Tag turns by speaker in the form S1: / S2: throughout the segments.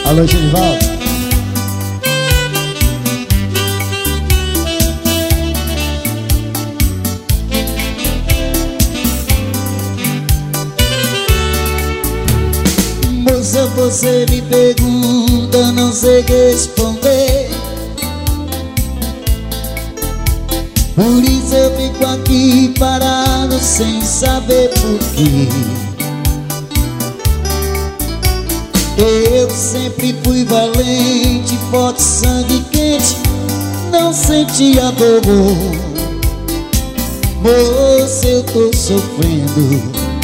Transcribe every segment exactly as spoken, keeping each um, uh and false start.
S1: Alô, Genivaldo.
S2: Moça, você me pergunta, não sei responder. Por isso eu fico aqui parado sem saber porquê. Eu sempre fui valente, forte, sangue quente, não sentia dor. Moça, eu tô sofrendo,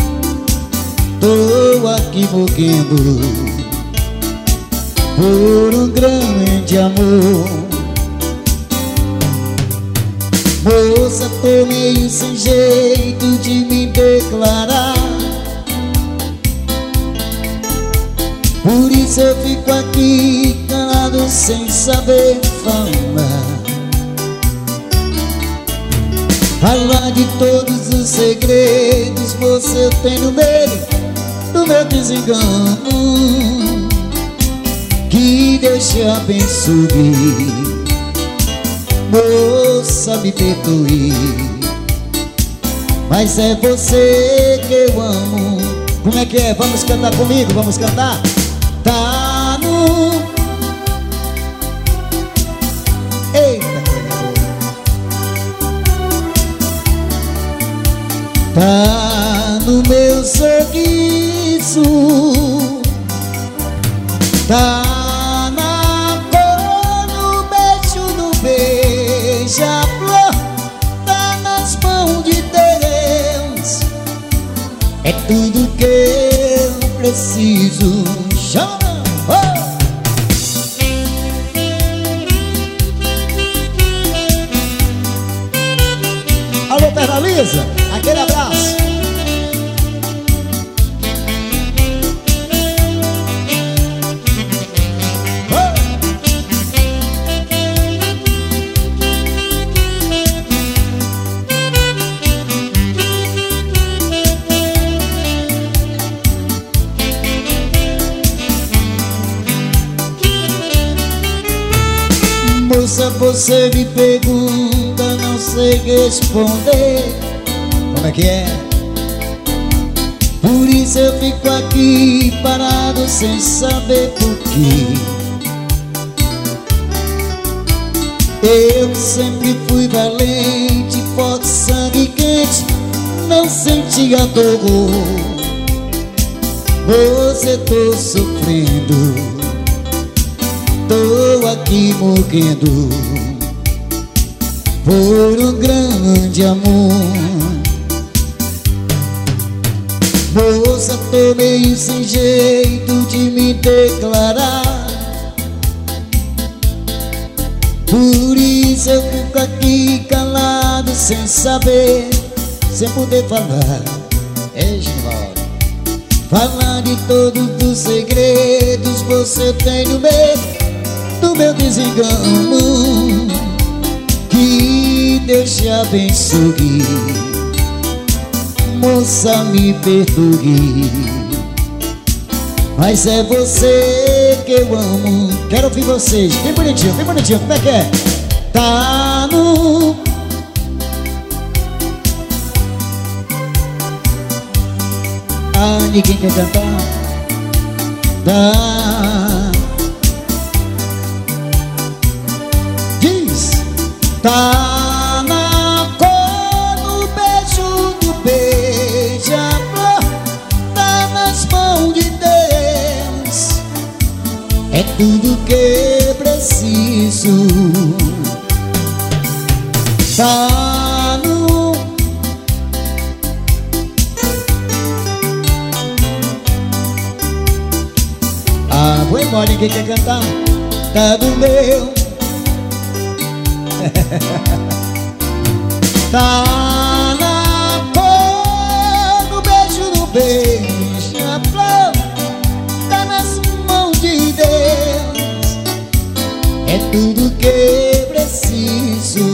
S2: tô aqui morrendo por um grande amor. Moça, tô meio sem jeito de me declarar. Por isso eu fico aqui calado sem saber falar. Falar de todos os segredos, você tem no meio do meu desengano. Que Deus te abençoe, moça, me perdoe, mas é você que eu amo.
S1: Como é que é? Vamos cantar comigo? Vamos cantar?
S2: Tá no... Eita, tá no meu sorriso, tá na cor, no beijo, no beija-flor, tá nas mãos de Deus. É tudo que eu preciso. Chama! Oh!
S1: Alô, Perna Lisa, aquele abraço.
S2: Moça, você me pergunta, não sei responder.
S1: Como é que é?
S2: Por isso eu fico aqui parado sem saber porquê. Eu sempre fui valente, forte, sangue quente, não sentia dor. Você tô sofrendo, tô aqui morrendo por um grande amor. Moça, tô meio sem jeito de me declarar. Por isso eu fico aqui calado sem saber, sem poder falar.
S1: É, Genivaldo.
S2: Falar de todos os segredos, você tem no meio do meu desengano. Que Deus te abençoe, moça, me perdoe, mas é você que eu amo.
S1: Quero ouvir vocês, bem bonitinho, bem bonitinho. Como é que é?
S2: Tá no... Ah, ninguém quer cantar? Tá... Diz! Tá na cor, no beijo do beija-flor, tá nas mãos de Deus. É tudo que preciso. Tá no...
S1: Ah, vou embora, ninguém quer cantar?
S2: Tá do meu... Tá na cor, no beijo, no beija-flor, tá nas mãos de Deus. É tudo que preciso.